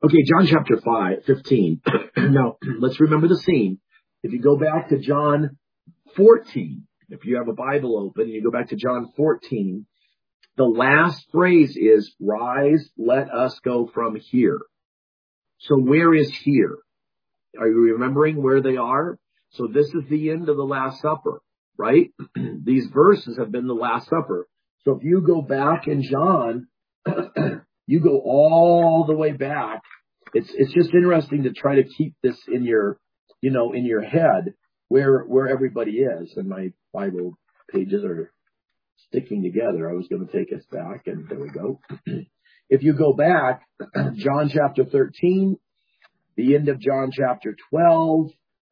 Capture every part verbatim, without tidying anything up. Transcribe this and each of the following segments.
Okay, John chapter five, fifteen. Now, let's remember the scene. If you go back to John fourteen, if you have a Bible open, and you go back to John fourteen, the last phrase is, rise, let us go from here. So where is here? Are you remembering where they are? So this is the end of the Last Supper, right? These verses have been the Last Supper. So if you go back in John, you go all the way back. It's it's just interesting to try to keep this in your, you know, in your head where where everybody is. And my Bible pages are sticking together. I was going to take us back, and there we go. If you go back, John chapter thirteen, the end of John chapter twelve,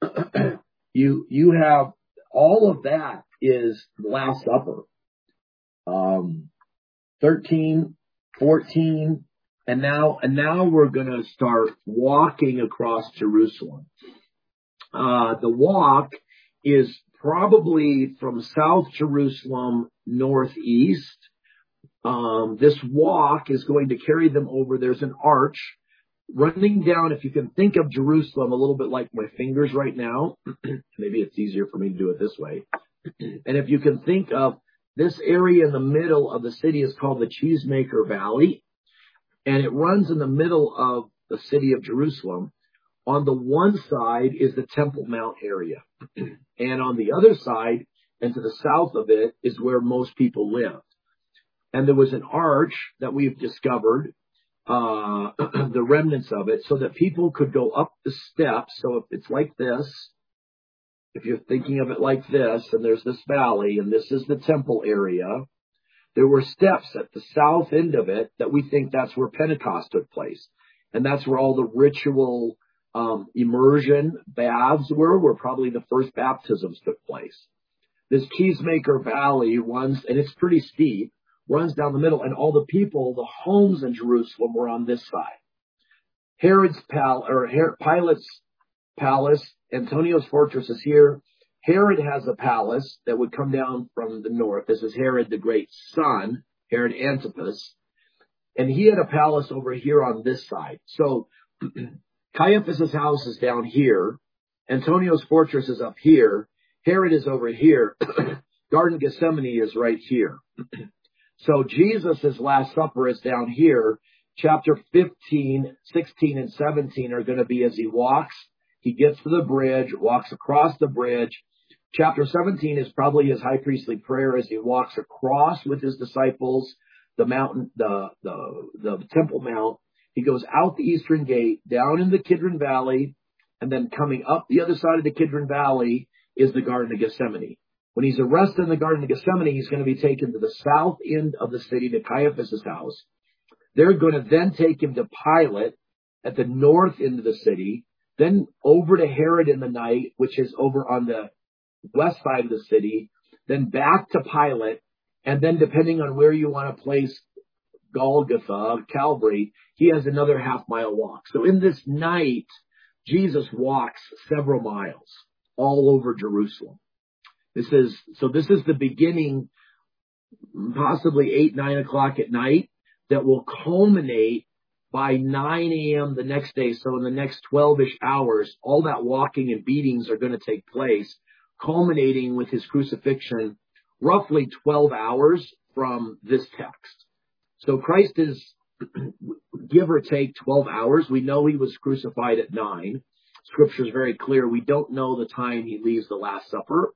you you have all of that is the Last Supper. Um, thirteen, fourteen, and now and now we're going to start walking across Jerusalem. Uh, the walk is probably from South Jerusalem northeast. Um, this walk is going to carry them over. There's an arch running down. If you can think of Jerusalem a little bit like my fingers right now, maybe it's easier for me to do it this way. And if you can think of this area in the middle of the city is called the Cheesemaker Valley, and it runs in the middle of the city of Jerusalem. On the one side is the Temple Mount area, and on the other side and to the south of it is where most people lived. And there was an arch that we've discovered, uh, the remnants of it, so that people could go up the steps. So if it's like this, if you're thinking of it like this, and there's this valley, and this is the temple area, there were steps at the south end of it that we think that's where Pentecost took place. And that's where all the ritual um, immersion baths were, where probably the first baptisms took place. This Cheesemaker Valley runs, and it's pretty steep, runs down the middle, and all the people, the homes in Jerusalem were on this side. Herod's pal or Herod, Pilate's palace, Antonio's fortress is here. Herod has a palace that would come down from the north. This is Herod the Great's son, Herod Antipas. And he had a palace over here on this side. So Caiaphas' house is down here. Antonio's fortress is up here. Herod is over here. Garden of Gethsemane is right here. So Jesus' Last Supper is down here. Chapter fifteen, sixteen, and seventeen are going to be as he walks. He gets to the bridge, walks across the bridge. Chapter seventeen is probably his high priestly prayer as he walks across with his disciples, the mountain, the, the, the Temple Mount. He goes out the eastern gate, down in the Kidron Valley, and then coming up the other side of the Kidron Valley is the Garden of Gethsemane. When he's arrested in the Garden of Gethsemane, he's going to be taken to the south end of the city, to Caiaphas' house. They're going to then take him to Pilate at the north end of the city, then over to Herod in the night, which is over on the west side of the city, then back to Pilate, and then depending on where you want to place Golgotha, Calvary, he has another half mile walk. So in this night, Jesus walks several miles all over Jerusalem. This is, so this is the beginning, possibly eight, nine o'clock at night, that will culminate by nine a.m. the next day. So in the next twelve-ish hours, all that walking and beatings are going to take place, culminating with his crucifixion, roughly twelve hours from this text. So Christ is, give or take, twelve hours. We know he was crucified at nine. Scripture is very clear. We don't know the time he leaves the Last Supper.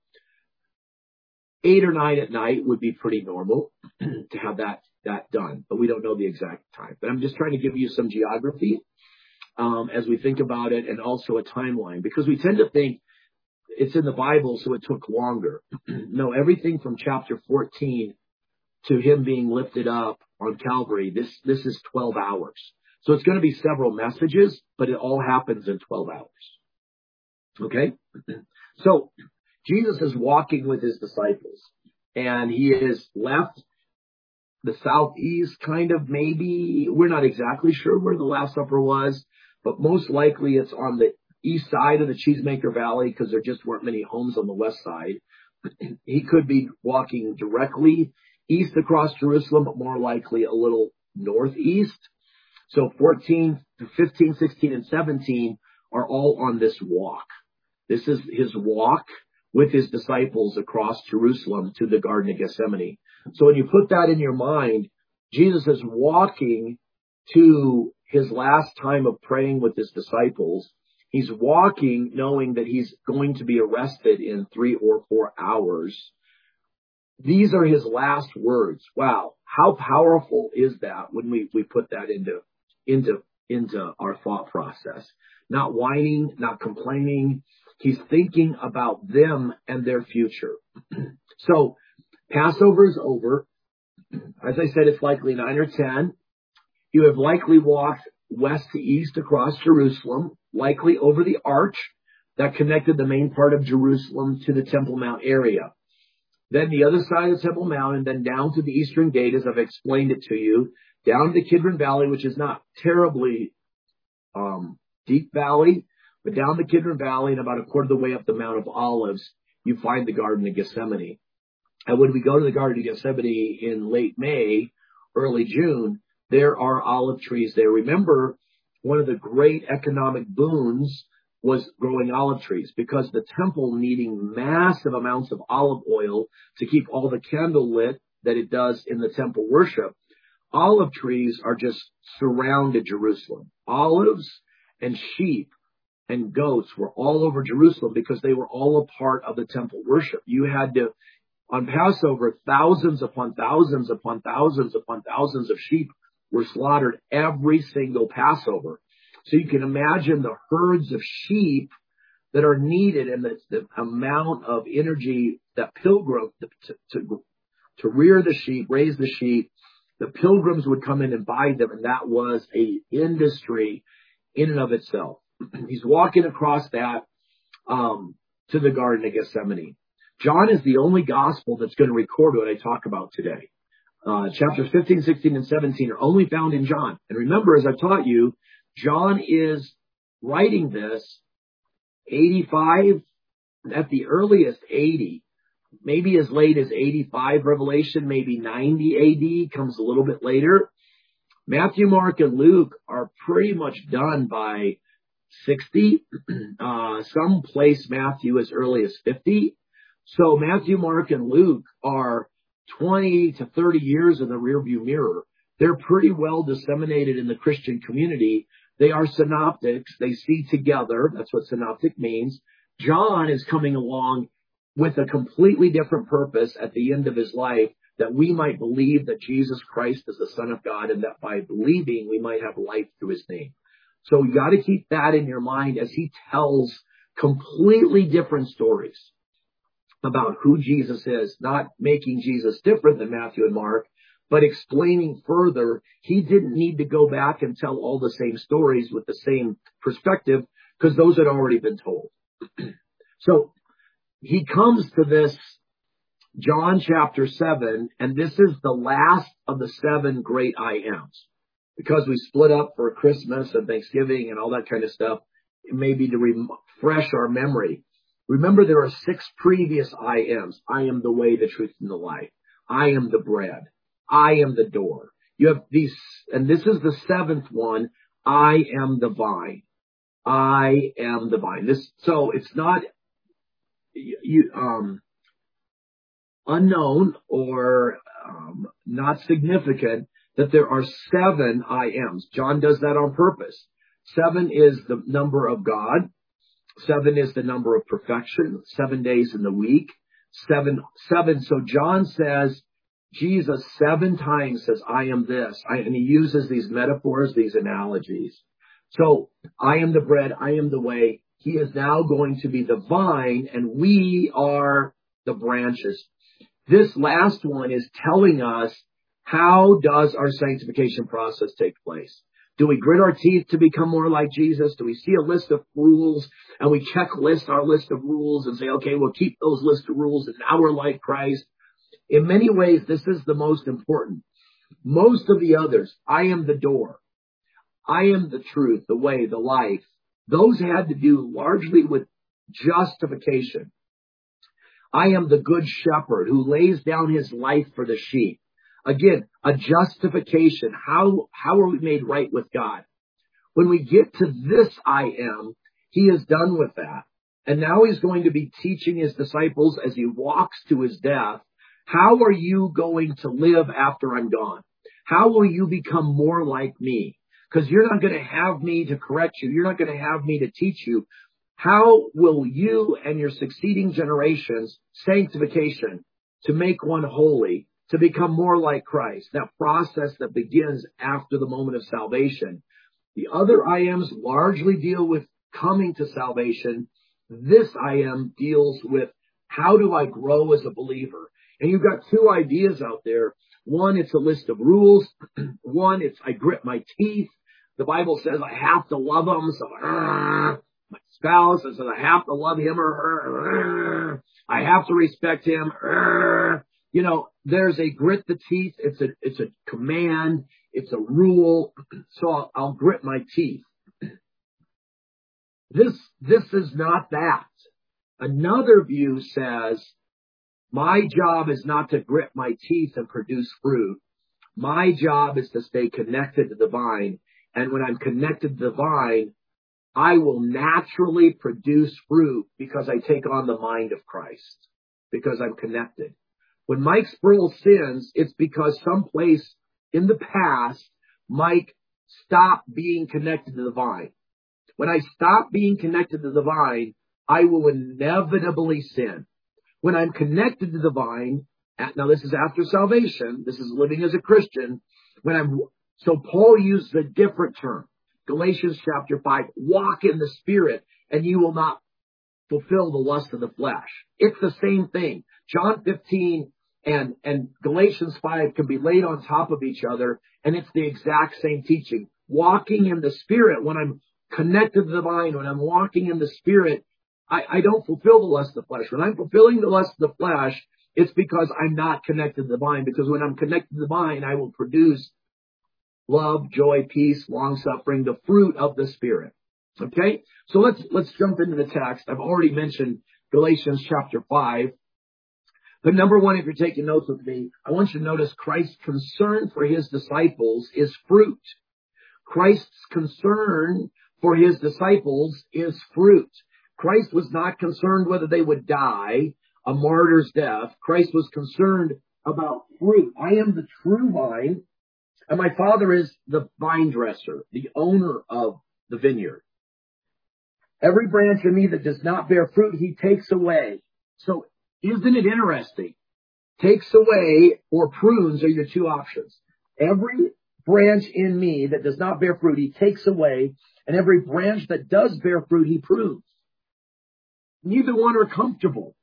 Eight or nine at night would be pretty normal to have that, that done, but we don't know the exact time. But I'm just trying to give you some geography um, as we think about it, and also a timeline, because we tend to think it's in the Bible, so it took longer. No, everything from chapter fourteen to him being lifted up on Calvary, this, this is twelve hours. So it's going to be several messages, but it all happens in twelve hours. Okay? So Jesus is walking with his disciples, and he is left the southeast, kind of, maybe. We're not exactly sure where the Last Supper was, but most likely it's on the east side of the Cheesemaker Valley, because there just weren't many homes on the west side. He could be walking directly east across Jerusalem, but more likely a little northeast. So fourteen, fifteen, sixteen, and seventeen are all on this walk. This is his walk with his disciples across Jerusalem to the Garden of Gethsemane. So when you put that in your mind, Jesus is walking to his last time of praying with his disciples. He's walking knowing that he's going to be arrested in three or four hours. These are his last words. Wow. How powerful is that when we, we put that into, into, into our thought process? Not whining, not complaining. He's thinking about them and their future. So Passover is over. As I said, it's likely nine or ten. You have likely walked west to east across Jerusalem, likely over the arch that connected the main part of Jerusalem to the Temple Mount area. Then the other side of the Temple Mount, and then down to the eastern gate, as I've explained it to you, down to the Kidron Valley, which is not terribly um, deep valley, but down the Kidron Valley and about a quarter of the way up the Mount of Olives, you find the Garden of Gethsemane. And when we go to the Garden of Gethsemane in late May, early June, there are olive trees there. Remember, one of the great economic boons was growing olive trees, because the temple needing massive amounts of olive oil to keep all the candle lit that it does in the temple worship. Olive trees are just surrounded Jerusalem. Olives and sheep and goats were all over Jerusalem because they were all a part of the temple worship. You had to, on Passover, thousands upon thousands upon thousands upon thousands of sheep were slaughtered every single Passover. So you can imagine the herds of sheep that are needed and the, the amount of energy that pilgrim to, to, to rear the sheep, raise the sheep, the pilgrims would come in and buy them. And that was a industry in and of itself. He's walking across that, um, to the Garden of Gethsemane. John is the only gospel that's going to record what I talk about today. Uh, chapters fifteen, sixteen, and seventeen are only found in John. And remember, as I've taught you, John is writing this eighty-five, at the earliest eighty, maybe as late as eighty-five Revelation, maybe ninety A D, comes a little bit later. Matthew, Mark, and Luke are pretty much done by sixty. Uh, some place Matthew as early as fifty. So Matthew, Mark, and Luke are twenty to thirty years in the rearview mirror. They're pretty well disseminated in the Christian community. They are synoptics. They see together. That's what synoptic means. John is coming along with a completely different purpose at the end of his life, that we might believe that Jesus Christ is the Son of God, and that by believing we might have life through his name. So you got to keep that in your mind as he tells completely different stories about who Jesus is, not making Jesus different than Matthew and Mark, but explaining further. He didn't need to go back and tell all the same stories with the same perspective, because those had already been told. So he comes to this John chapter seven, and this is the last of the seven great I Ams. Because we split up for Christmas and Thanksgiving and all that kind of stuff, it may be to refresh our memory. Remember, there are six previous I Ams. I am the way, the truth, and the life. I am the bread. I am the door. You have these, and this is the seventh one. I am the vine. I am the vine. This, so it's not you, um, unknown or um, not significant that there are seven I Ams. John does that on purpose. Seven is the number of God. Seven is the number of perfection. Seven days in the week. Seven, seven. So John says, Jesus seven times says, I am this. I, and he uses these metaphors, these analogies. So I am the bread. I am the way. He is now going to be the vine, and we are the branches. This last one is telling us, how does our sanctification process take place? Do we grit our teeth to become more like Jesus? Do we see a list of rules and we checklist our list of rules and say, okay, we'll keep those list of rules and now we're like Christ? In many ways, this is the most important. Most of the others, I am the door. I am the truth, the way, the life. Those had to do largely with justification. I am the good shepherd who lays down his life for the sheep. Again, a justification. How, how are we made right with God? When we get to this I am, he is done with that. And now he's going to be teaching his disciples as he walks to his death. How are you going to live after I'm gone? How will you become more like me? Because you're not going to have me to correct you. You're not going to have me to teach you. How will you and your succeeding generations, sanctification, to make one holy, to become more like Christ, that process that begins after the moment of salvation. The other I ams largely deal with coming to salvation. This I am deals with how do I grow as a believer? And you've got two ideas out there. One, it's a list of rules. One, it's I grit my teeth. The Bible says I have to love them. So uh, my spouse says I have to love him or her. Uh, I have to respect him. Uh, you know, there's a grit the teeth. It's a, it's a command. It's a rule. So I'll, I'll grit my teeth. This, this is not that. Another view says, my job is not to grit my teeth and produce fruit. My job is to stay connected to the vine. And when I'm connected to the vine, I will naturally produce fruit because I take on the mind of Christ, because I'm connected. When Mike Sproul sins, it's because someplace in the past, Mike stopped being connected to the vine. When I stop being connected to the vine, I will inevitably sin. When I'm connected to the vine, now this is after salvation, this is living as a Christian, when I'm, so Paul used a different term. Galatians chapter five, walk in the Spirit and you will not fulfill the lust of the flesh. It's the same thing. John fifteen and, and Galatians five can be laid on top of each other, and it's the exact same teaching. Walking in the Spirit, when I'm connected to the vine, when I'm walking in the Spirit, I, I don't fulfill the lust of the flesh. When I'm fulfilling the lust of the flesh, it's because I'm not connected to the vine. Because when I'm connected to the vine, I will produce love, joy, peace, long-suffering, the fruit of the Spirit. Okay? So let's, let's jump into the text. I've already mentioned Galatians chapter five. But number one, if you're taking notes with me, I want you to notice Christ's concern for his disciples is fruit. Christ's concern for his disciples is fruit. Christ was not concerned whether they would die a martyr's death. Christ was concerned about fruit. I am the true vine, and my Father is the vine dresser, the owner of the vineyard. Every branch in me that does not bear fruit, he takes away. So isn't it interesting? Takes away or prunes are your two options. Every branch in me that does not bear fruit, he takes away, and every branch that does bear fruit, he prunes. Neither one are comfortable.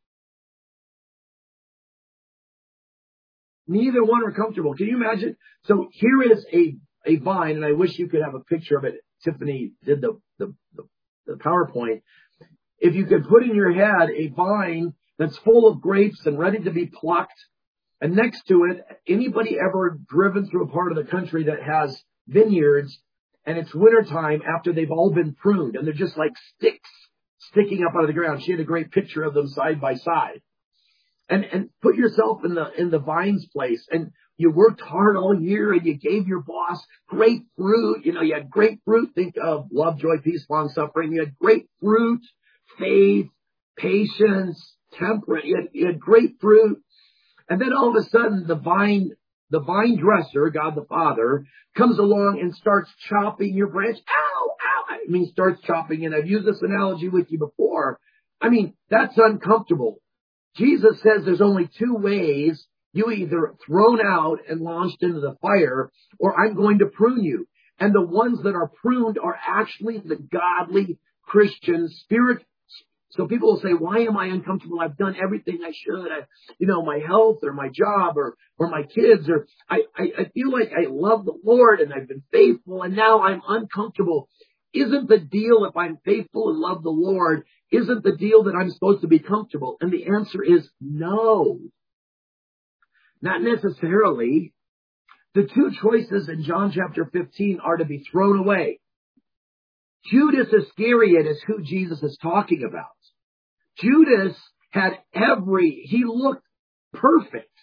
Neither one are comfortable. Can you imagine? So here is a, a vine, and I wish you could have a picture of it. Tiffany did the, the, the, the PowerPoint. If you could put in your head a vine that's full of grapes and ready to be plucked, and next to it, anybody ever driven through a part of the country that has vineyards, and it's wintertime after they've all been pruned, and they're just like sticks sticking up out of the ground. She had a great picture of them side by side. And, and put yourself in the, in the vine's place, and you worked hard all year and you gave your boss great fruit. You know, you had great fruit. Think of love, joy, peace, long suffering. You had great fruit, faith, patience, temperance. You had, you had great fruit. And then all of a sudden the vine, the vine dresser, God the Father, comes along and starts chopping your branch. Ow, ow. I mean, starts chopping. And I've used this analogy with you before. I mean, that's uncomfortable. Jesus says there's only two ways: you either thrown out and launched into the fire, or I'm going to prune you. And the ones that are pruned are actually the godly Christian spirit. So people will say, why am I uncomfortable? I've done everything I should. I, you know, my health or my job or, or my kids, or I, I, I feel like I love the Lord and I've been faithful and now I'm uncomfortable. Isn't the deal, if I'm faithful and love the Lord, isn't the deal that I'm supposed to be comfortable? And the answer is no. Not necessarily. The two choices in John chapter fifteen are to be thrown away. Judas Iscariot is who Jesus is talking about. Judas had every, he looked perfect.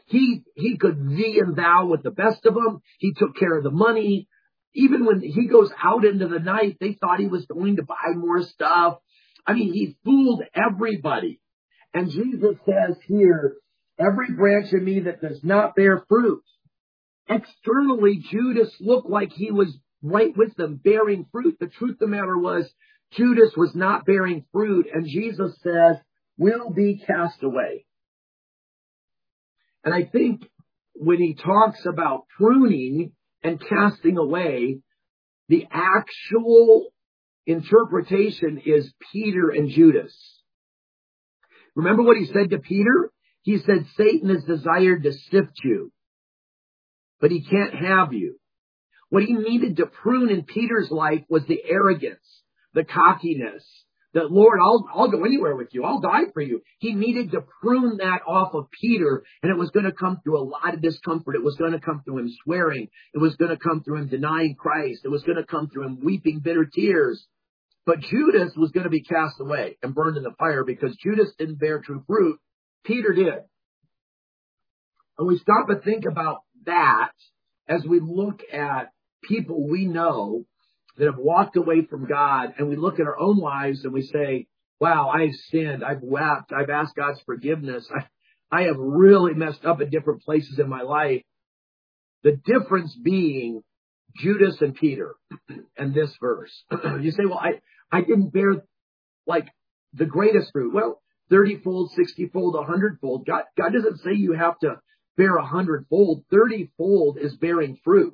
He, he could thee and thou with the best of them. He took care of the money. Even when he goes out into the night, they thought he was going to buy more stuff. I mean, he fooled everybody. And Jesus says here, every branch in me that does not bear fruit. Externally, Judas looked like he was right with them, bearing fruit. The truth of the matter was, Judas was not bearing fruit. And Jesus says, will be cast away. And I think when he talks about pruning and casting away, the actual interpretation is Peter and Judas. Remember what he said to Peter? He said, Satan has desired to sift you, but he can't have you. What he needed to prune in Peter's life was the arrogance, the cockiness, that, Lord, I'll, I'll go anywhere with you. I'll die for you. He needed to prune that off of Peter, and it was going to come through a lot of discomfort. It was going to come through him swearing. It was going to come through him denying Christ. It was going to come through him weeping bitter tears. But Judas was going to be cast away and burned in the fire because Judas didn't bear true fruit. Peter did. And we stop and think about that as we look at people we know that have walked away from God, and we look at our own lives and we say, wow, I've sinned, I've wept, I've asked God's forgiveness. I, I have really messed up at different places in my life. The difference being Judas and Peter and this verse. You say, well, I, I didn't bear like the greatest fruit. Well, thirty-fold, sixty-fold, one hundred-fold. God, God doesn't say you have to bear a hundred-fold. thirty-fold is bearing fruit.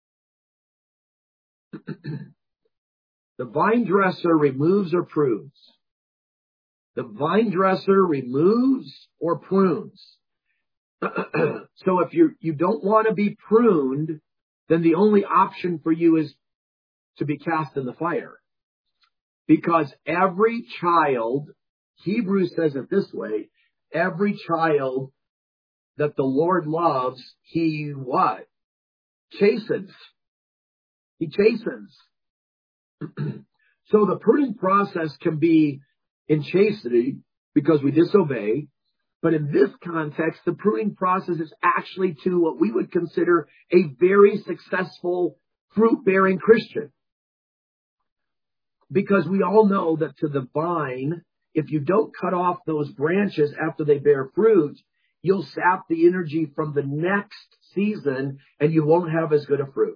The vine dresser removes or prunes. The vine dresser removes or prunes. So if you you don't want to be pruned, then the only option for you is to be cast in the fire. Because every child, Hebrews says it this way, every child that the Lord loves, he what? Chastens. He chastens. So the pruning process can be in chastity because we disobey. But in this context, the pruning process is actually to what we would consider a very successful fruit-bearing Christian. Because we all know that to the vine, if you don't cut off those branches after they bear fruit, you'll sap the energy from the next season and you won't have as good a fruit.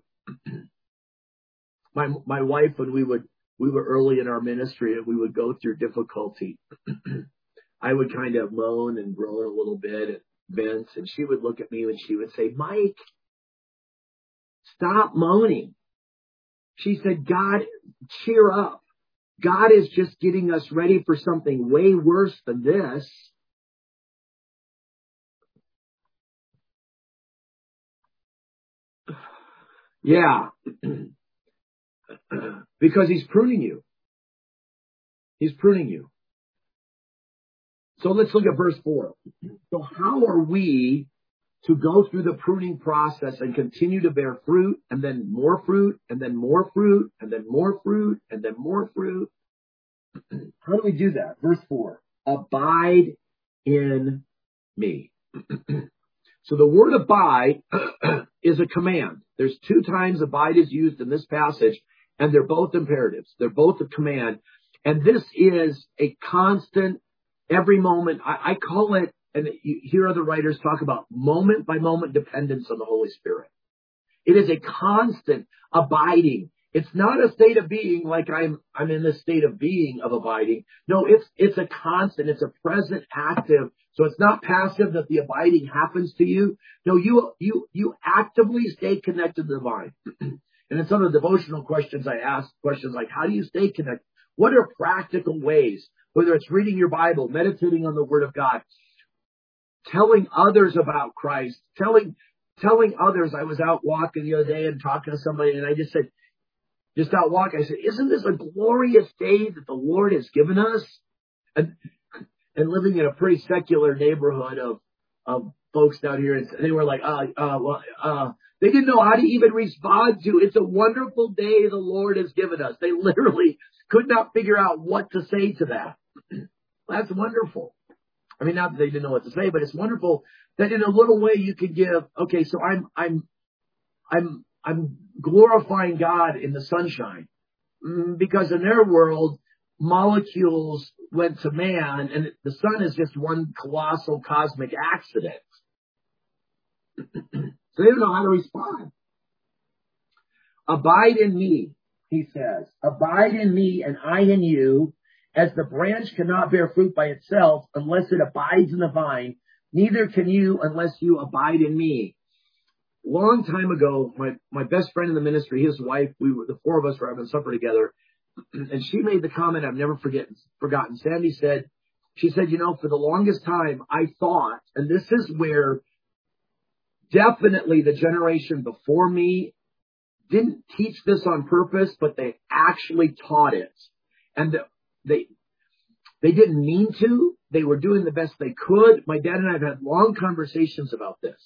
My my wife, when we would we were early in our ministry and we would go through difficulty, I would kind of moan and groan a little bit at Vince, and she would look at me and she would say, Mike, stop moaning. She said, God, cheer up. God is just getting us ready for something way worse than this. Yeah. Because he's pruning you. He's pruning you. So let's look at verse four. So how are we to go through the pruning process and continue to bear fruit, and then more fruit, and then more fruit, and then more fruit, and then more fruit? How do we do that? Verse four. Abide in me. So the word abide is a command. There's two times abide is used in this passage, and they're both imperatives. They're both a command. And this is a constant, every moment. I, I call it, and you hear other writers talk about moment by moment dependence on the Holy Spirit. It is a constant abiding. It's not a state of being like I'm, I'm in this state of being of abiding. No, it's, it's a constant. It's a present active. So it's not passive that the abiding happens to you. No, you, you, you actively stay connected to the vine. And in some of the devotional questions I ask, questions like, how do you stay connected? What are practical ways? Whether it's reading your Bible, meditating on the Word of God, telling others about Christ, telling, telling others. I was out walking the other day and talking to somebody, and I just said, just out walking, I said, isn't this a glorious day that the Lord has given us? And, and living in a pretty secular neighborhood of, of folks down here, and they were like, uh, uh, well, uh, they didn't know how to even respond to, it's a wonderful day the Lord has given us. They literally could not figure out what to say to that. That's wonderful. I mean, not that they didn't know what to say, but it's wonderful that in a little way you could give, okay, so I'm, I'm, I'm, I'm glorifying God in the sunshine. Because in their world, molecules went to man, and the sun is just one colossal cosmic accident. So they don't know how to respond. Abide in me, he says. Abide in me and I in you, as the branch cannot bear fruit by itself unless it abides in the vine, neither can you unless you abide in me. Long time ago, my, my best friend in the ministry, his wife, we were, the four of us were having supper together, and she made the comment I've never forget, forgotten. Sandy said, she said, you know, for the longest time, I thought, and this is where definitely the generation before me didn't teach this on purpose, but they actually taught it. And they, they didn't mean to. They were doing the best they could. My dad and I have had long conversations about this.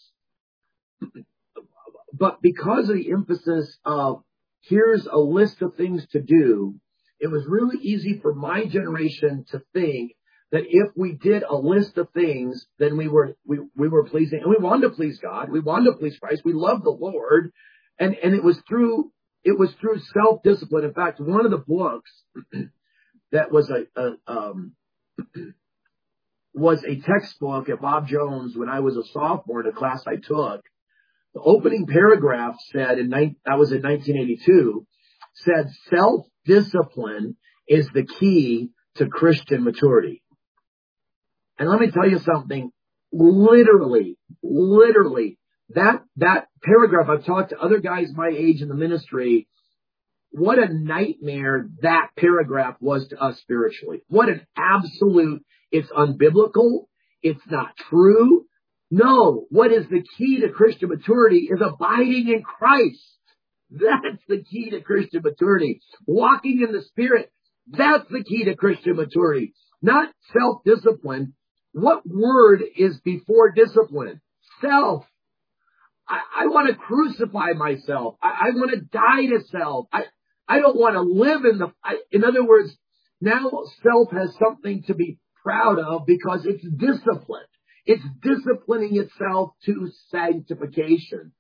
But because of the emphasis of here's a list of things to do, it was really easy for my generation to think that if we did a list of things, then we were we, we were pleasing, and we wanted to please God, we wanted to please Christ, we loved the Lord, and and it was through it was through self-discipline. In fact, one of the books that was a, a um was a textbook at Bob Jones when I was a sophomore in a class I took. The opening paragraph said, in that was in nineteen eighty-two, said self-discipline is the key to Christian maturity. And let me tell you something, literally, literally, that, that paragraph, I've talked to other guys my age in the ministry, what a nightmare that paragraph was to us spiritually. What an absolute, it's unbiblical, it's not true. No, what is the key to Christian maturity is abiding in Christ. That's the key to Christian maturity. Walking in the Spirit, that's the key to Christian maturity. Not self-discipline. What word is before discipline? Self. I, I want to crucify myself. I, I want to die to self. I, I don't want to live in the, I, in other words, now self has something to be proud of because it's disciplined. It's disciplining itself to sanctification.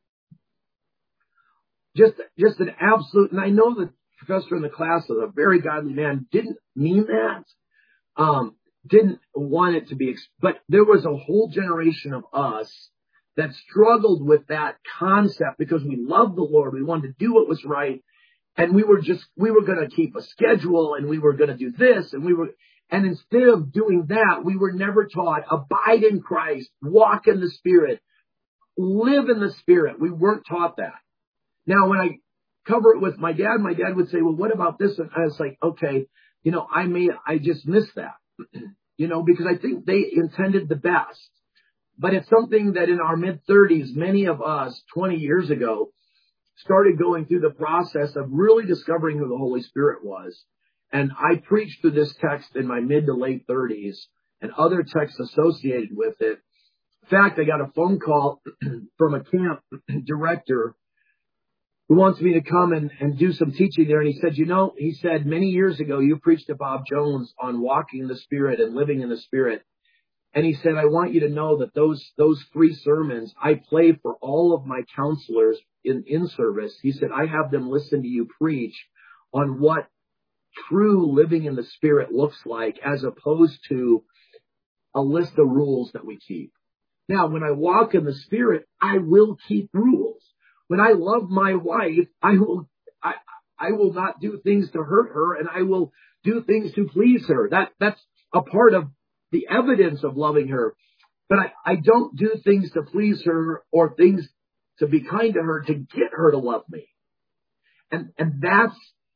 Just, just an absolute, and I know the professor in the class was a very godly man, didn't mean that, um, didn't want it to be, but there was a whole generation of us that struggled with that concept because we loved the Lord. We wanted to do what was right. And we were just, we were going to keep a schedule and we were going to do this and we were, and instead of doing that, we were never taught, abide in Christ, walk in the Spirit, live in the Spirit. We weren't taught that. Now, when I cover it with my dad, my dad would say, well, what about this? And I was like, okay, you know, I may, I just missed that, you know, because I think they intended the best. But it's something that in our mid thirties, many of us twenty years ago started going through the process of really discovering who the Holy Spirit was. And I preached through this text in my mid to late thirties and other texts associated with it. In fact, I got a phone call from a camp director who wants me to come and, and do some teaching there. And he said, you know, he said, many years ago, you preached to Bob Jones on walking in the Spirit and living in the Spirit. And he said, I want you to know that those, those three sermons I play for all of my counselors in, in service. He said, I have them listen to you preach on what true living in the Spirit looks like as opposed to a list of rules that we keep. Now, when I walk in the Spirit, I will keep rules. When I love my wife, I will, I, I will not do things to hurt her and I will do things to please her. That, that's a part of the evidence of loving her. But I, I don't do things to please her or things to be kind to her to get her to love me. And, and that's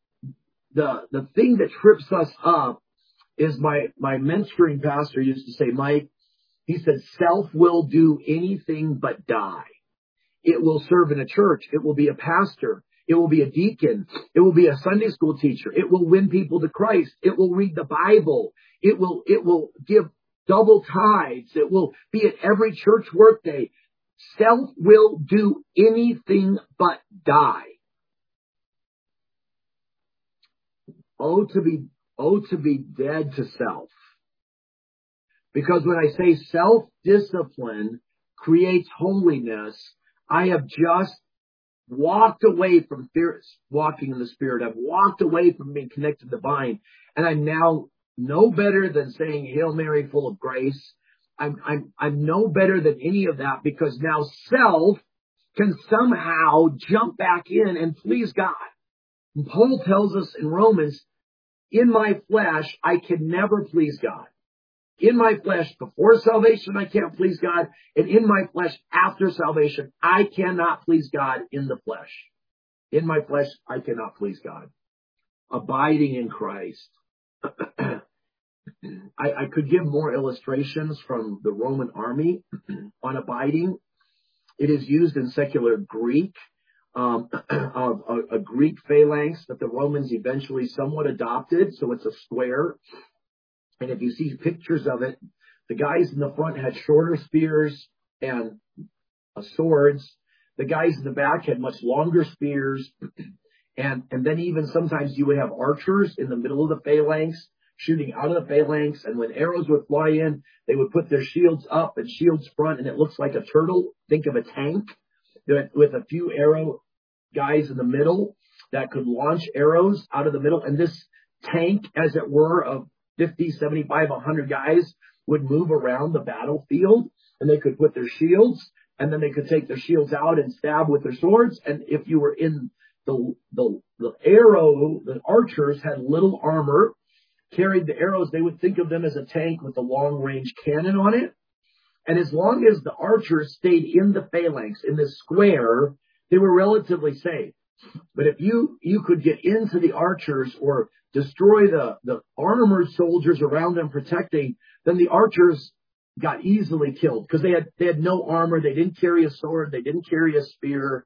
the, the thing that trips us up is my, my mentoring pastor used to say, Mike, he said, self will do anything but die. It will serve in a church. It will be a pastor. It will be a deacon. It will be a Sunday school teacher. It will win people to Christ. It will read the Bible. It will, it will give double tithes. It will be at every church workday. Self will do anything but die. Oh, to be, oh, to be dead to self. Because when I say self-discipline, creates holiness, I have just walked away from walking in the Spirit. I've walked away from being connected to the vine, and I'm now no better than saying Hail Mary, full of grace. I'm, I'm, I'm no better than any of that, because now self can somehow jump back in and please God. And Paul tells us in Romans, in my flesh, I can never please God. In my flesh, before salvation, I can't please God. And in my flesh, after salvation, I cannot please God in the flesh. In my flesh, I cannot please God. Abiding in Christ. I, I could give more illustrations from the Roman army on abiding. It is used in secular Greek, um, of a, a Greek phalanx that the Romans eventually somewhat adopted. So it's a square. And if you see pictures of it, the guys in the front had shorter spears and uh, swords. The guys in the back had much longer spears. And, and then even sometimes you would have archers in the middle of the phalanx shooting out of the phalanx. And when arrows would fly in, they would put their shields up and shields front. And it looks like a turtle. Think of a tank with a few arrow guys in the middle that could launch arrows out of the middle. And this tank, as it were, of fifty, seventy-five, one hundred guys would move around the battlefield, and they could put their shields, and then they could take their shields out and stab with their swords. And if you were in the, the, the arrow, the archers had little armor, carried the arrows. They would think of them as a tank with a long range cannon on it. And as long as the archers stayed in the phalanx, in this square, they were relatively safe. But if you, you could get into the archers or destroy the, the armored soldiers around them protecting, then the archers got easily killed because they had, they had no armor. They didn't carry a sword. They didn't carry a spear.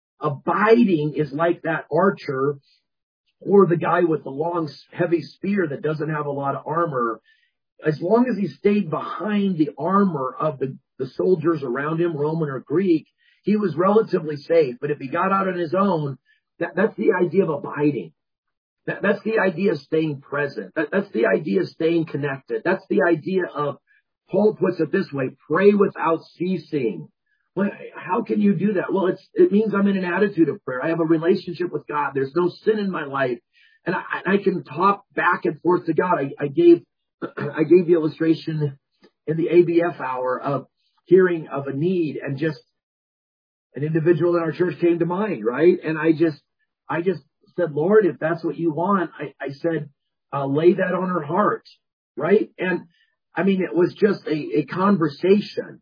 Abiding is like that archer or the guy with the long, heavy spear that doesn't have a lot of armor. As long as he stayed behind the armor of the, the soldiers around him, Roman or Greek, he was relatively safe. But if he got out on his own, that, that's the idea of abiding. That, that's the idea of staying present. That, that's the idea of staying connected. That's the idea of, Paul puts it this way, pray without ceasing. Well, how can you do that? Well, it's, it means I'm in an attitude of prayer. I have a relationship with God. There's no sin in my life. And I, I can talk back and forth to God. I, I gave, I gave the illustration in the A B F hour of hearing of a need, and just an individual in our church came to mind, right? And I just, I just said, Lord, if that's what you want, I, I said, uh, lay that on her heart, right? And I mean, it was just a, a conversation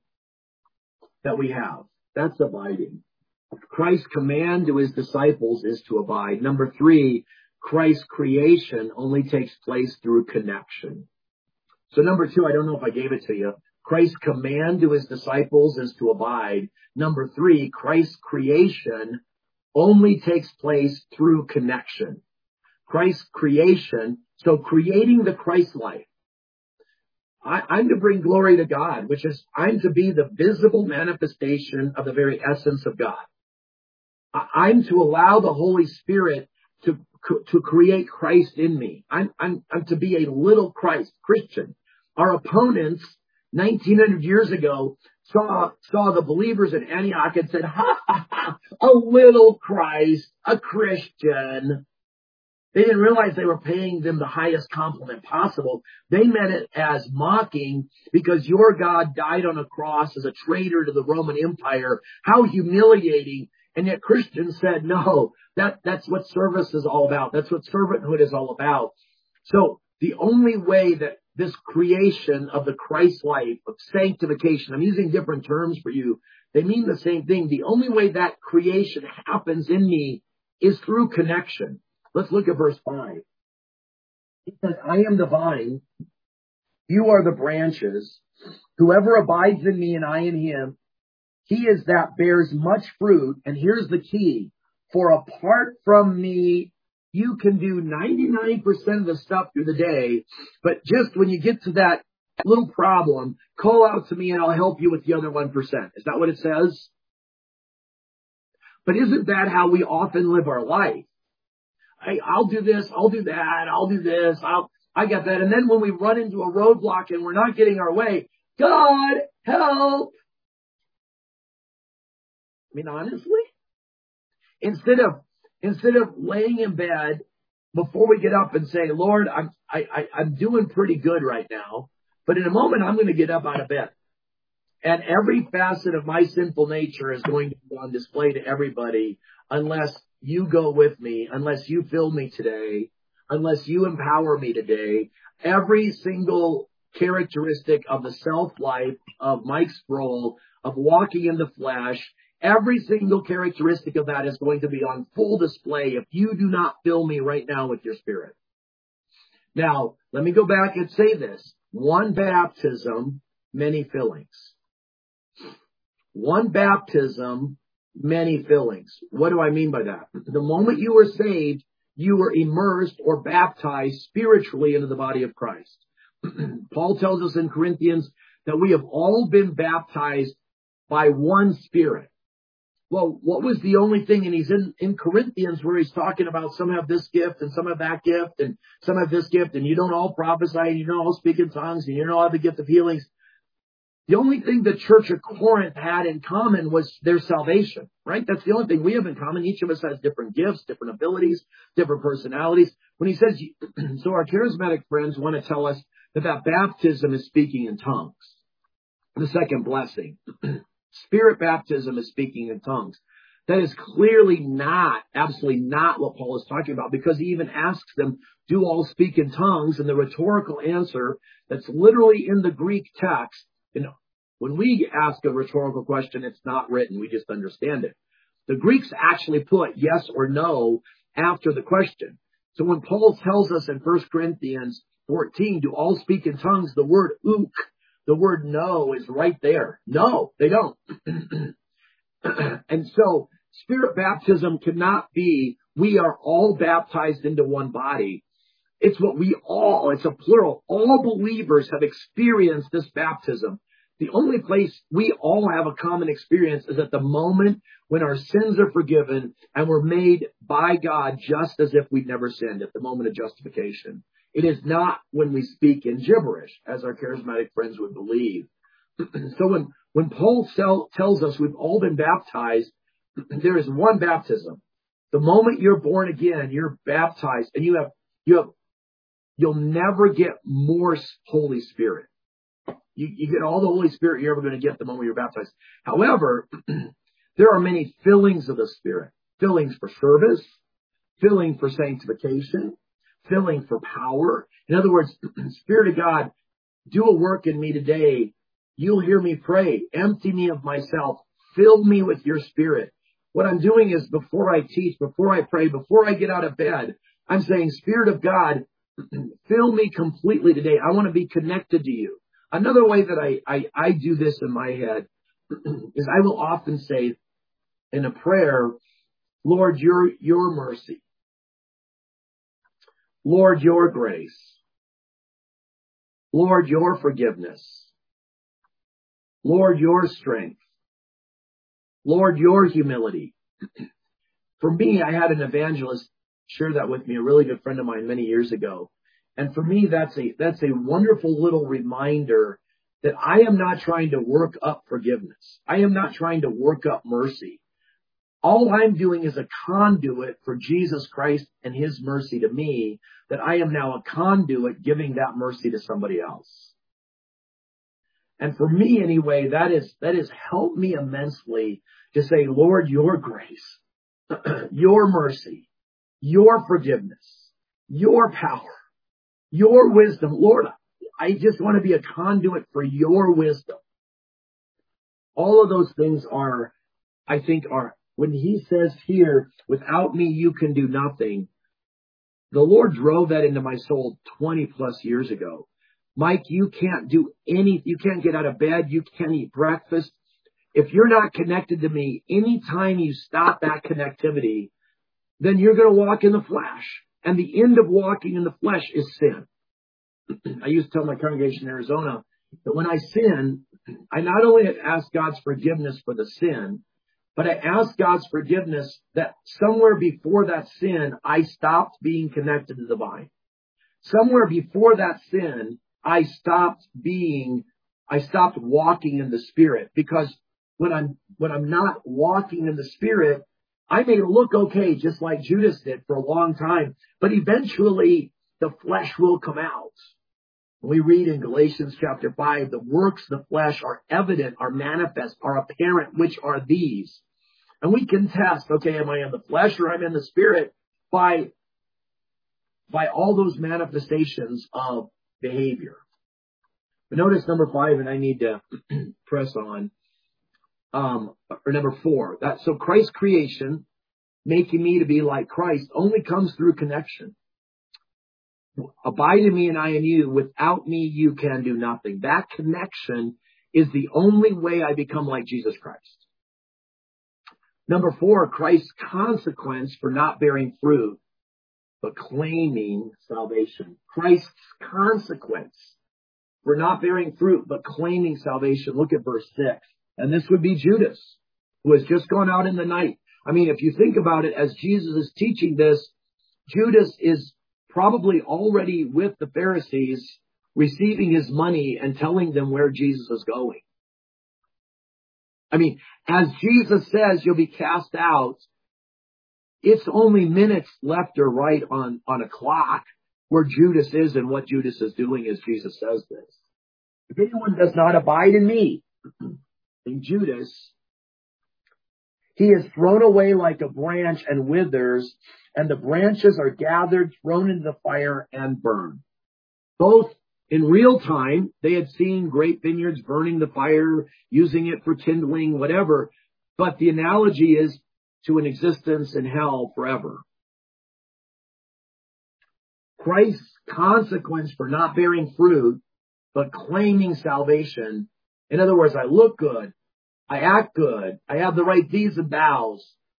that we have. That's abiding. Christ's command to his disciples is to abide. Number three, Christ's creation only takes place through connection. So number two, I don't know if I gave it to you. Christ's command to his disciples is to abide. Number three, Christ's creation only takes place through connection. Christ's creation, so creating the Christ life. I, I'm to bring glory to God, which is I'm to be the visible manifestation of the very essence of God. I, I'm to allow the Holy Spirit to to create Christ in me. I'm, I'm, I'm to be a little Christ, Christian. Our opponents nineteen hundred years ago saw, saw the believers in Antioch and said, ha, ha, ha, a little Christ, a Christian. They didn't realize they were paying them the highest compliment possible. They meant it as mocking because your God died on a cross as a traitor to the Roman Empire. How humiliating. And yet Christians said, no, that, that's what service is all about. That's what servanthood is all about. So the only way that this creation of the Christ life, of sanctification, I'm using different terms for you. They mean the same thing. The only way that creation happens in me is through connection. Let's look at verse five. It says, I am the vine. You are the branches. Whoever abides in me and I in him, he is that bears much fruit. And here's the key. For apart from me, you can do ninety-nine percent of the stuff through the day. But just when you get to that little problem, call out to me and I'll help you with the other one percent. Is that what it says? But isn't that how we often live our life? Hey, I'll do this, I'll do that, I'll do this, I'll, I got that. And then when we run into a roadblock and we're not getting our way, God, help! I mean, honestly, instead of, instead of laying in bed before we get up and say, Lord, I'm, I, I, I'm doing pretty good right now, but in a moment I'm going to get up out of bed. And every facet of my sinful nature is going to be on display to everybody unless you go with me, unless you fill me today, unless you empower me today. Every single characteristic of the self-life of Mike Sproul, of walking in the flesh, every single characteristic of that is going to be on full display if you do not fill me right now with your Spirit. Now, let me go back and say this. One baptism, many fillings. One baptism, many fillings. What do I mean by that? The moment you were saved, you were immersed or baptized spiritually into the body of Christ. Paul tells us in Corinthians that we have all been baptized by one Spirit. Well, what was the only thing? And he's in, in Corinthians where he's talking about some have this gift and some have that gift and some have this gift and you don't all prophesy and you don't all speak in tongues and you don't all have the gift of healings. The only thing the church of Corinth had in common was their salvation, right? That's the only thing we have in common. Each of us has different gifts, different abilities, different personalities. When he says, so our charismatic friends want to tell us that that baptism is speaking in tongues. The second blessing, Spirit baptism is speaking in tongues. That is clearly not, absolutely not what Paul is talking about, because he even asks them, do all speak in tongues? And the rhetorical answer that's literally in the Greek text, you know, when we ask a rhetorical question, it's not written. We just understand it. The Greeks actually put yes or no after the question. So when Paul tells us in First Corinthians fourteen, do all speak in tongues? The word ook, the word no is right there. No, they don't. And so Spirit baptism cannot be, we are all baptized into one body. It's what we all, it's a plural. All believers have experienced this baptism. The only place we all have a common experience is at the moment when our sins are forgiven and we're made by God just as if we'd never sinned, at the moment of justification. It is not when we speak in gibberish, as our charismatic friends would believe. So when, when Paul tell, tells us we've all been baptized, there is one baptism. The moment you're born again, you're baptized, and you have, you have, you'll never get more Holy Spirit. You, you get all the Holy Spirit you're ever going to get the moment you're baptized. However, there are many fillings of the Spirit. Fillings for service, filling for sanctification, filling for power. In other words, Spirit of God, do a work in me today. You'll hear me pray. Empty me of myself. Fill me with your Spirit. What I'm doing is before I teach, before I pray, before I get out of bed, I'm saying, Spirit of God, fill me completely today. I want to be connected to you. Another way that I, I, I do this in my head is I will often say in a prayer, Lord, your, your mercy. Lord, your grace. Lord, your forgiveness. Lord, your strength. Lord, your humility. For me, I had an evangelist share that with me, a really good friend of mine many years ago. And for me, that's a, that's a wonderful little reminder that I am not trying to work up forgiveness. I am not trying to work up mercy. All I'm doing is a conduit for Jesus Christ and his mercy to me, that I am now a conduit giving that mercy to somebody else. And for me anyway, that is, that has helped me immensely to say, Lord, your grace, your mercy, your forgiveness, your power, your wisdom. Lord, I just want to be a conduit for your wisdom. All of those things are, I think are, when he says here, without me, you can do nothing. The Lord drove that into my soul twenty plus years ago. Mike, you can't do any, you can't get out of bed. You can't eat breakfast. If you're not connected to me, anytime you stop that connectivity, then you're going to walk in the flesh. And the end of walking in the flesh is sin. I used to tell my congregation in Arizona that when I sin, I not only ask God's forgiveness for the sin, but I ask God's forgiveness that somewhere before that sin, I stopped being connected to the vine. Somewhere before that sin, I stopped being, I stopped walking in the Spirit, because when I'm, when I'm not walking in the Spirit, I may look okay, just like Judas did for a long time, but eventually the flesh will come out. We read in Galatians chapter five, the works of the flesh are evident, are manifest, are apparent, which are these. And we can test, okay, am I in the flesh or I'm in the Spirit by, by all those manifestations of behavior. But notice number five, and I need to press on, um, or number four. That, so Christ's creation, making me to be like Christ, only comes through connection. Abide in me and I in you. Without me, you can do nothing. That connection is the only way I become like Jesus Christ. Number four, Christ's consequence for not bearing fruit, but claiming salvation. Christ's consequence for not bearing fruit, but claiming salvation. Look at verse six. And this would be Judas, who has just gone out in the night. I mean, if you think about it, as Jesus is teaching this, Judas is probably already with the Pharisees, receiving his money and telling them where Jesus is going. I mean, as Jesus says, you'll be cast out. It's only minutes left or right on, on a clock where Judas is and what Judas is doing as Jesus says this. If anyone does not abide in me, in Judas, he is thrown away like a branch and withers, and the branches are gathered, thrown into the fire, and burned. Both in real time, they had seen grape vineyards burning the fire, using it for kindling, whatever. But the analogy is to an existence in hell forever. Christ's consequence for not bearing fruit, but claiming salvation. In other words, I look good. I act good. I have the right deeds and vows.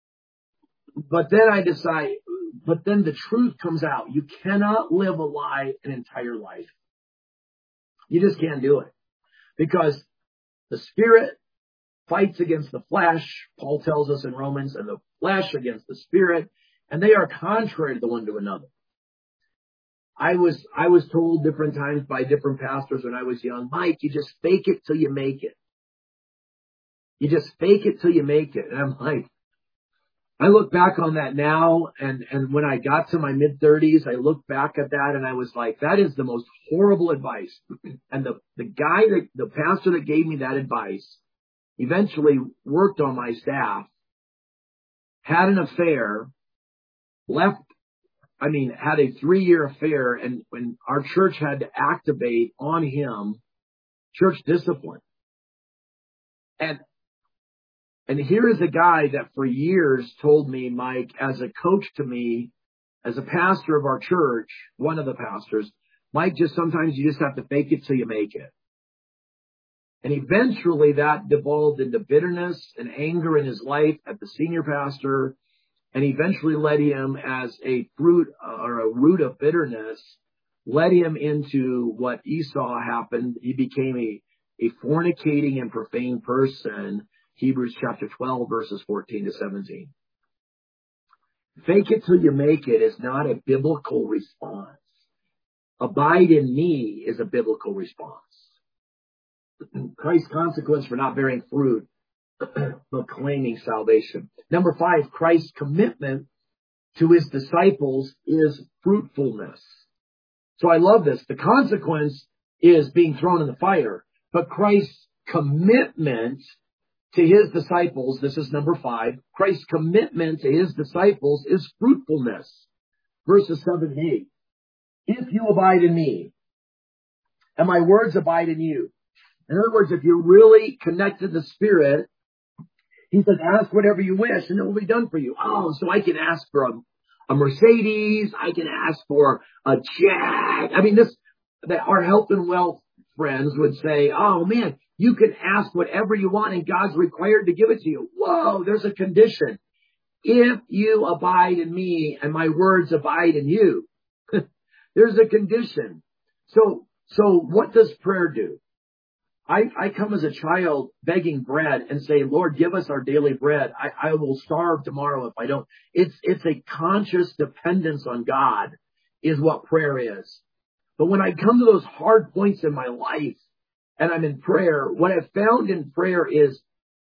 But then I decide, but then the truth comes out. You cannot live a lie an entire life. You just can't do it. Because the Spirit fights against the flesh, Paul tells us in Romans, and the flesh against the Spirit, and they are contrary to the one to another. I was, I was told different times by different pastors when I was young, Mike, you just fake it till you make it. You just fake it till you make it. And I'm like, I look back on that now, and, and when I got to my mid thirties, I look back at that and I was like, that is the most horrible advice. And the, the guy that, the pastor that gave me that advice eventually worked on my staff, had an affair, left, I mean, had a three year affair, and when our church had to activate on him church discipline. And And here is a guy that for years told me, Mike, as a coach to me, as a pastor of our church, one of the pastors, Mike, just sometimes you just have to fake it till you make it. And eventually that devolved into bitterness and anger in his life at the senior pastor, and eventually led him as a fruit or a root of bitterness, led him into what Esau happened. He became a, a fornicating and profane person. Hebrews chapter twelve, verses fourteen to seventeen. Fake it till you make it is not a biblical response. Abide in me is a biblical response. Christ's consequence for not bearing fruit, but claiming salvation. Number five, Christ's commitment to his disciples is fruitfulness. So I love this. The consequence is being thrown in the fire, but Christ's commitment to his disciples, this is number five, Christ's commitment to his disciples is fruitfulness. Verses seven and eight. If you abide in me, and my words abide in you. In other words, if you're really connected to the Spirit, he says, ask whatever you wish and it will be done for you. Oh, so I can ask for a, a Mercedes. I can ask for a jet. I mean, this, that our health and wealth friends would say, oh man, you can ask whatever you want and God's required to give it to you. Whoa, there's a condition. If you abide in me and my words abide in you, there's a condition. So, so what does prayer do? I, I come as a child begging bread and say, Lord, give us our daily bread. I, I will starve tomorrow if I don't. It's, it's a conscious dependence on God is what prayer is. But when I come to those hard points in my life and I'm in prayer, what I've found in prayer is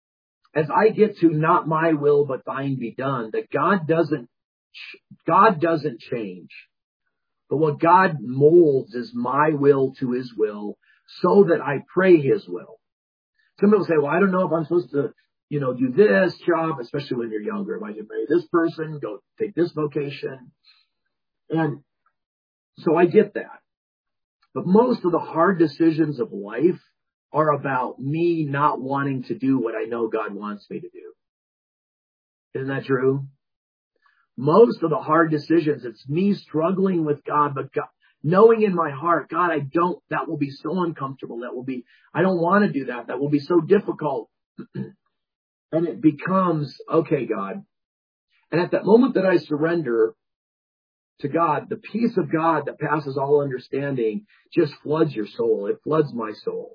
as I get to not my will, but thine be done, that God doesn't, God doesn't change. But what God molds is my will to his will so that I pray his will. Some people say, well, I don't know if I'm supposed to, you know, do this job, especially when you're younger. If I can marry this person, go take this vocation. And so I get that. But most of the hard decisions of life are about me not wanting to do what I know God wants me to do. Isn't that true? Most of the hard decisions, it's me struggling with God, but God, knowing in my heart, God, I don't, that will be so uncomfortable. That will be, I don't want to do that. That will be so difficult. And it becomes, okay, God. And at that moment that I surrender to God, the peace of God that passes all understanding just floods your soul. It floods my soul.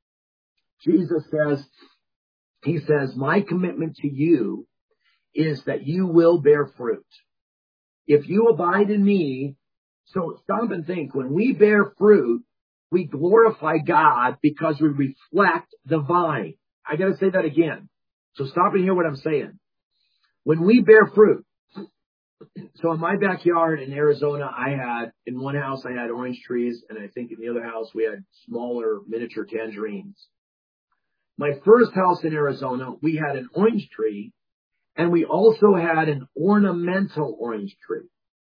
Jesus says, he says, my commitment to you is that you will bear fruit. If you abide in me, so stop and think, when we bear fruit, we glorify God because we reflect the vine. I got to say that again. So stop and hear what I'm saying. When we bear fruit, so in my backyard in Arizona, I had, in one house I had orange trees, and I think in the other house we had smaller miniature tangerines. My first house in Arizona, we had an orange tree, and we also had an ornamental orange tree.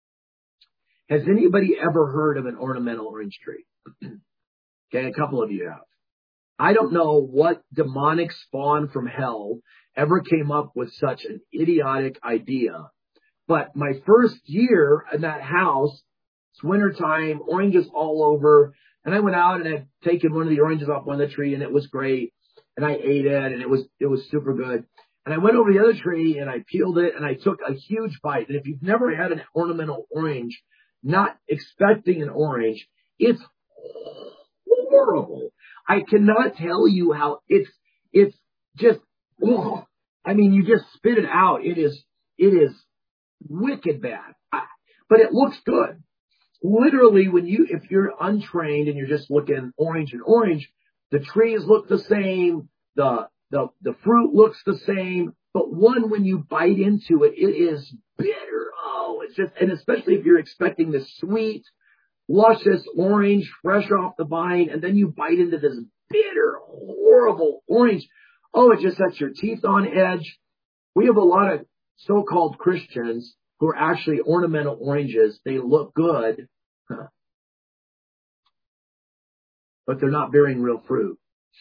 Has anybody ever heard of an ornamental orange tree? Okay, a couple of you have. I don't know what demonic spawn from hell ever came up with such an idiotic idea. But my first year in that house, it's wintertime, oranges all over. And I went out and I'd taken one of the oranges off one of the tree, and it was great. And I ate it, and it was, it was super good. And I went over to the other tree and I peeled it and I took a huge bite. And if you've never had an ornamental orange, not expecting an orange, it's horrible. I cannot tell you how it's, it's just, ugh. I mean, you just spit it out. It is, it is wicked bad, I, but it looks good. Literally, when you, if you're untrained and you're just looking orange and orange, the trees look the same. The, the, the fruit looks the same, but one, when you bite into it, it is bitter. Oh, it's just, and especially if you're expecting this sweet, luscious orange fresh off the vine, and then you bite into this bitter, horrible orange. Oh, it just sets your teeth on edge. We have a lot of so-called Christians who are actually ornamental oranges. They look good, huh, but they're not bearing real fruit.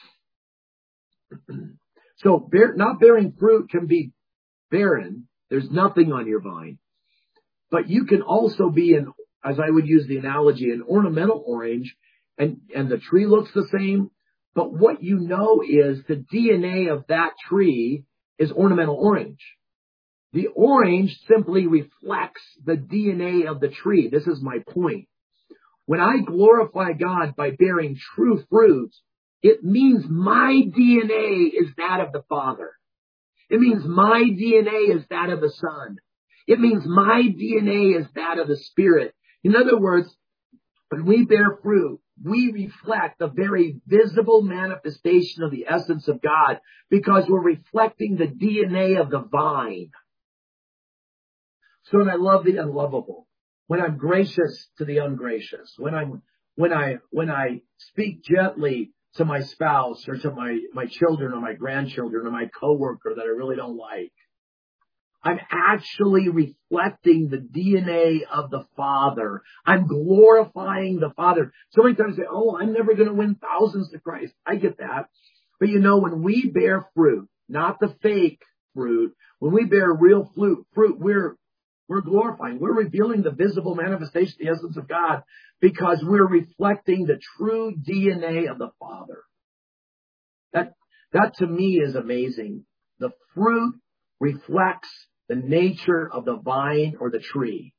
So bear, not bearing fruit can be barren. There's nothing on your vine. But you can also be an, as I would use the analogy, an ornamental orange, and, and the tree looks the same. But what you know is the D N A of that tree is ornamental orange. The orange simply reflects the D N A of the tree. This is my point. When I glorify God by bearing true fruit, it means my D N A is that of the Father. It means my D N A is that of the Son. It means my D N A is that of the Spirit. In other words, when we bear fruit, we reflect the very visible manifestation of the essence of God because we're reflecting the D N A of the vine. So, and I love the unlovable. When I'm gracious to the ungracious, when I'm, when I, when I speak gently to my spouse or to my, my children or my grandchildren or my coworker that I really don't like, I'm actually reflecting the D N A of the Father. I'm glorifying the Father. So many times I say, oh, I'm never going to win thousands to Christ. I get that. But you know, when we bear fruit, not the fake fruit, when we bear real fruit, fruit, we're, we're glorifying. We're revealing the visible manifestation, the essence of God, because we're reflecting the true D N A of the Father. That, that to me is amazing. The fruit reflects the nature of the vine or the tree.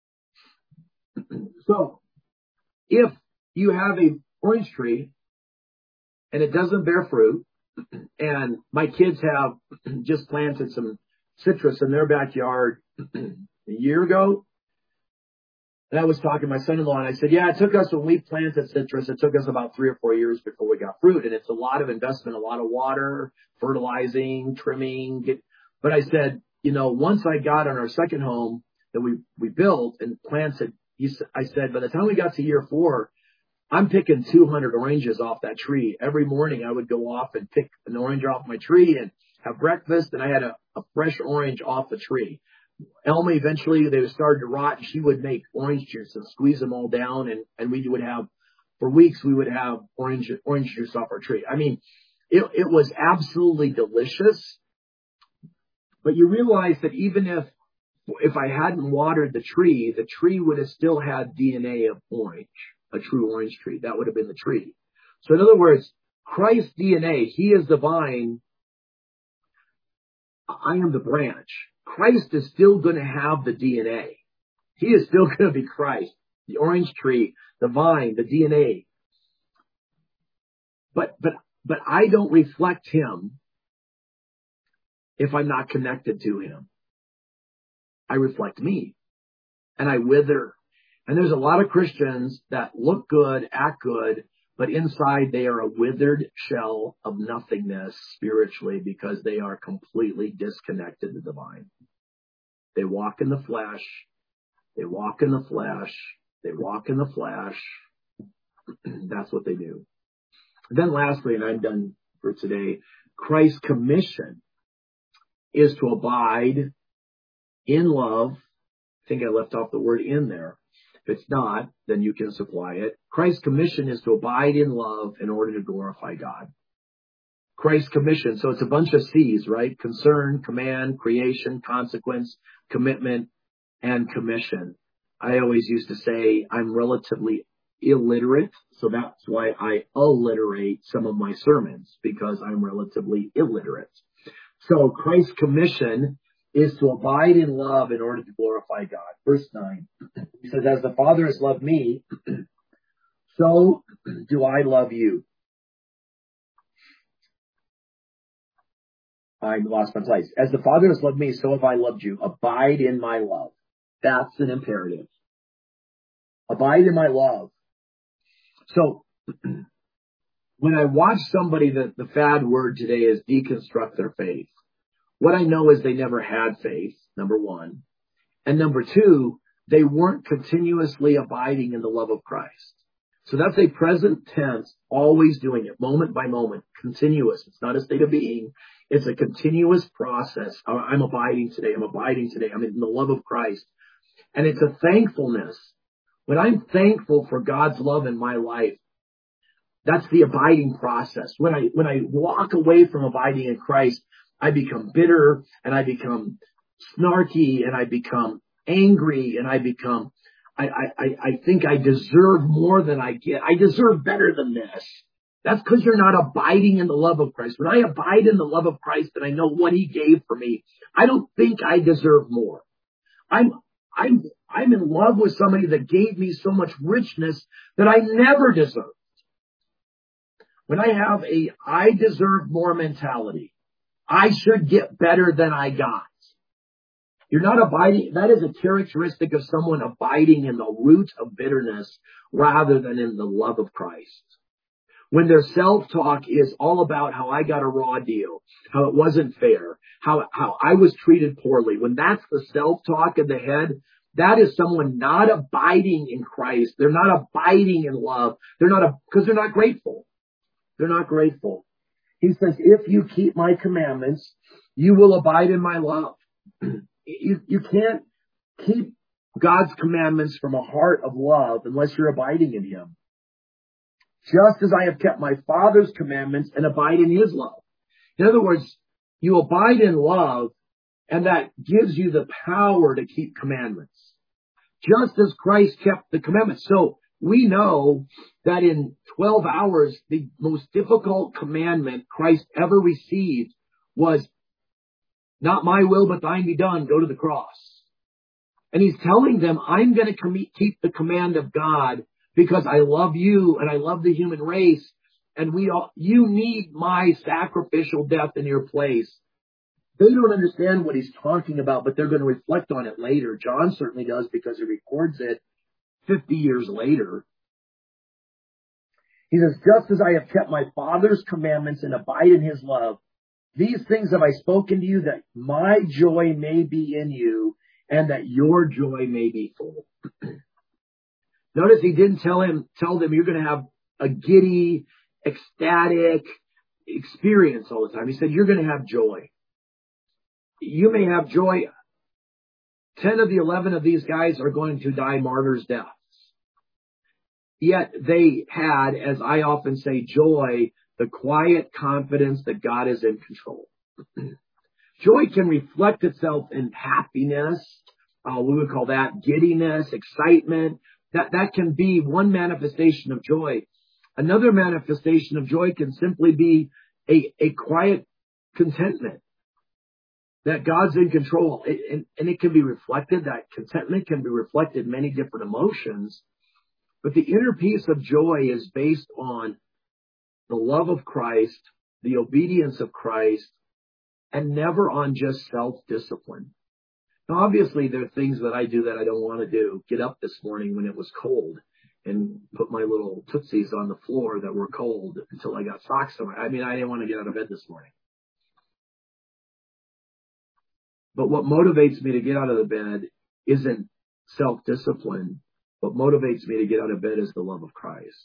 So, if you have an orange tree and it doesn't bear fruit, and my kids have just planted some citrus in their backyard a year ago, And I was talking to my son-in-law, and I said, yeah, it took us, when we planted citrus, it took us about three or four years before we got fruit. And it's a lot of investment, a lot of water, fertilizing, trimming. Get, but I said, you know, once I got on our second home that we, we built and planted, he, I said, by the time we got to year four, I'm picking two hundred oranges off that tree. Every morning I would go off and pick an orange off my tree and have breakfast, and I had a, a fresh orange off the tree. Elma, eventually they started to rot, and she would make orange juice and squeeze them all down, and, and we would have, for weeks, we would have orange, orange juice off our tree. I mean, it, it was absolutely delicious. But you realize that even if, if I hadn't watered the tree, the tree would have still had D N A of orange, a true orange tree. That would have been the tree. So in other words, Christ's D N A, he is the vine, I am the branch. Christ is still going to have the D N A. He is still going to be Christ, the orange tree, the vine, the D N A. But, but, but I don't reflect him if I'm not connected to him. I reflect me, and I wither. And there's a lot of Christians that look good, act good, but inside they are a withered shell of nothingness spiritually, because they are completely disconnected to the vine. They walk in the flesh. They walk in the flesh. They walk in the flesh. That's what they do. Then lastly, and I'm done for today, Christ's commission is to abide in love. I think I left off the word in there. If it's not, then you can supply it. Christ's commission is to abide in love in order to glorify God. Christ's commission. So it's a bunch of C's, right? Concern, command, creation, consequence, commitment, and commission. I always used to say I'm relatively illiterate, so that's why I alliterate some of my sermons, because I'm relatively illiterate. So Christ's commission is to abide in love in order to glorify God. Verse nine, he says, as the Father has loved me, so do I love you. I lost my place. As the Father has loved me, so have I loved you. Abide in my love. That's an imperative. Abide in my love. So when I watch somebody, the, the fad word today is deconstruct their faith. What I know is they never had faith, number one. And number two, they weren't continuously abiding in the love of Christ. So that's a present tense, always doing it, moment by moment, continuous. It's not a state of being. It's a continuous process. I'm abiding today. I'm abiding today. I'm in the love of Christ. And it's a thankfulness. When I'm thankful for God's love in my life, that's the abiding process. When I, when I walk away from abiding in Christ, I become bitter, and I become snarky, and I become angry, and I become, I, I, I think I deserve more than I get. I deserve better than this. That's because you're not abiding in the love of Christ. When I abide in the love of Christ and I know what he gave for me, I don't think I deserve more. I'm, I'm, I'm in love with somebody that gave me so much richness that I never deserved. When I have a I deserve more mentality, I should get better than I got. You're not abiding. That is a characteristic of someone abiding in the root of bitterness rather than in the love of Christ. When their self-talk is all about how I got a raw deal, how it wasn't fair, how, how I was treated poorly. When that's the self-talk in the head, that is someone not abiding in Christ. They're not abiding in love. They're not, a, because they're not grateful. They're not grateful. He says, if you keep my commandments, you will abide in my love. You, you can't keep God's commandments from a heart of love unless you're abiding in him. Just as I have kept my Father's commandments and abide in his love. In other words, you abide in love, and that gives you the power to keep commandments. Just as Christ kept the commandments. So we know that in twelve hours, the most difficult commandment Christ ever received was, not my will, but thine be done. Go to the cross. And he's telling them, I'm going to keep the command of God because I love you and I love the human race. And we all, you need my sacrificial death in your place. They don't understand what he's talking about, but they're going to reflect on it later. John certainly does because he records it. fifty years later. He says, just as I have kept my Father's commandments and abide in his love, these things have I spoken to you, that my joy may be in you and that your joy may be full. Notice he didn't tell him, tell them you're going to have a giddy, ecstatic experience all the time. He said, you're going to have joy. You may have joy. Ten of the eleven of these guys are going to die martyrs' deaths. Yet they had, as I often say, joy, the quiet confidence that God is in control. Joy can reflect itself in happiness. Uh, we would call that giddiness, excitement. That, that can be one manifestation of joy. Another manifestation of joy can simply be a, a quiet contentment that God's in control. It, and, and it can be reflected, that contentment can be reflected in many different emotions. But the inner peace of joy is based on the love of Christ, the obedience of Christ, and never on just self-discipline. Now, obviously, there are things that I do that I don't want to do. Get up this morning when it was cold and put my little Tootsies on the floor that were cold until I got socks on. I mean, I didn't want to get out of bed this morning. But what motivates me to get out of the bed isn't self-discipline. What motivates me to get out of bed is the love of Christ.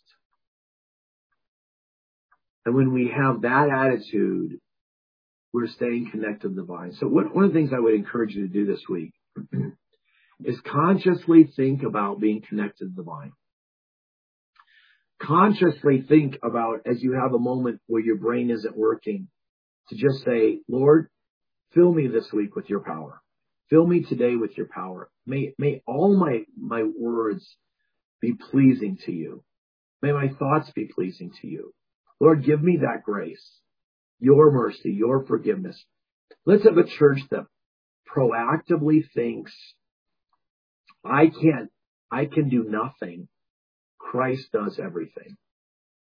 And when we have that attitude, we're staying connected to the vine. So one, one of the things I would encourage you to do this week is consciously think about being connected to the vine. Consciously think about, as you have a moment where your brain isn't working, to just say, Lord, fill me this week with your power. Fill me today with your power. May, may all my, my words be pleasing to you. May my thoughts be pleasing to you. Lord, give me that grace, your mercy, your forgiveness. Let's have a church that proactively thinks, I can't, I can do nothing. Christ does everything.